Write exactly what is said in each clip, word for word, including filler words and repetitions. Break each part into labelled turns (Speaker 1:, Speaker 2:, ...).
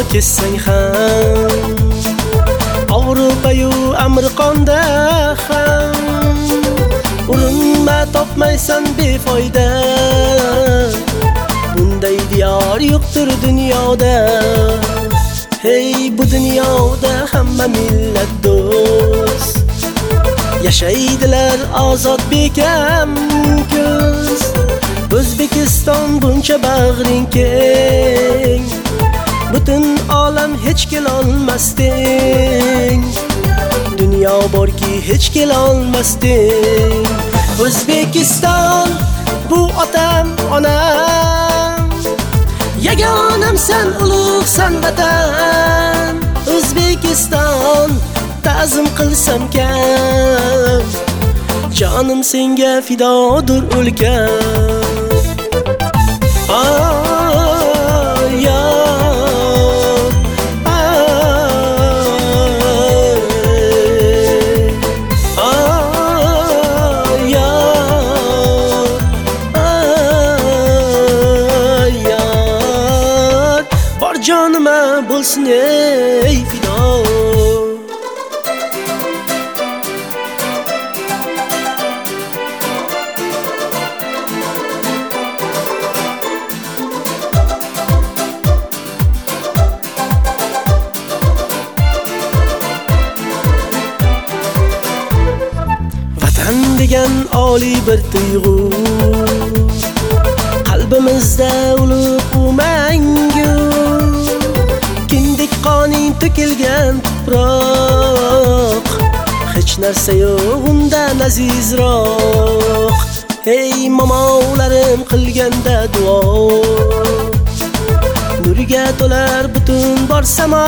Speaker 1: kessang ham, Avrupayu Amerikonda ham urinma, topmaysan befoyda. Bunday diyor yo'qdir dunyoda. Hey, bu dunyoda hamma millat do'st, yashaydilar ozod bekam ko'z. O'zbekiston buncha bag'ring keng, butun olam hech kelolmasding. Dunyo borki hech kelolmasding. O'zbekiston bu otam, onam, yagonamsan, ulug'san vatan. O'zbekiston ta'zim qilsam kam, jonim senga fidodir o'lkam. Jonima bo'lsin ey fido. Vatan degan oliy bir tuyg'u, qalbimizda ulug' u mangu. Kindik qoning to'kilgan tuproq, hech narsa yo'q undan azizroq. Hey momolarim qilganda duo, nurga to'lar butun bor samo.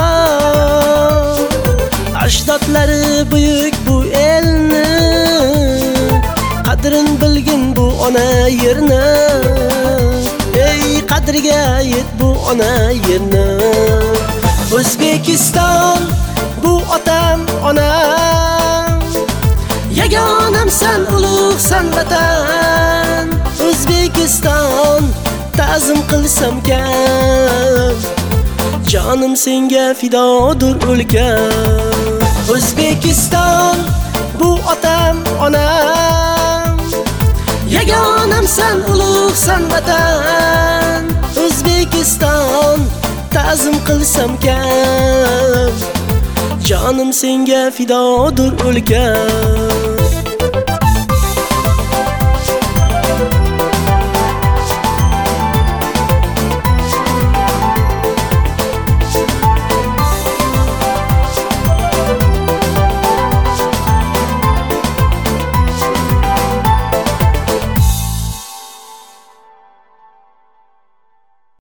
Speaker 1: Ajdodlari buyuk bu elni, qadrin bilgin bu ona yerni. Ey qadriga yet bu ona yerni. O'zbekiston bu otam, onam, yagonamsan, ulug'san vatan. O'zbekiston ta'zim qilsam kam, jonim senga fidodir o'lkam. O'zbekiston bu otam, onam, yagonamsan, ulug'san vatan. O'zbekiston ta'zim qilsam kam, jonim senga fidodir o'lkam.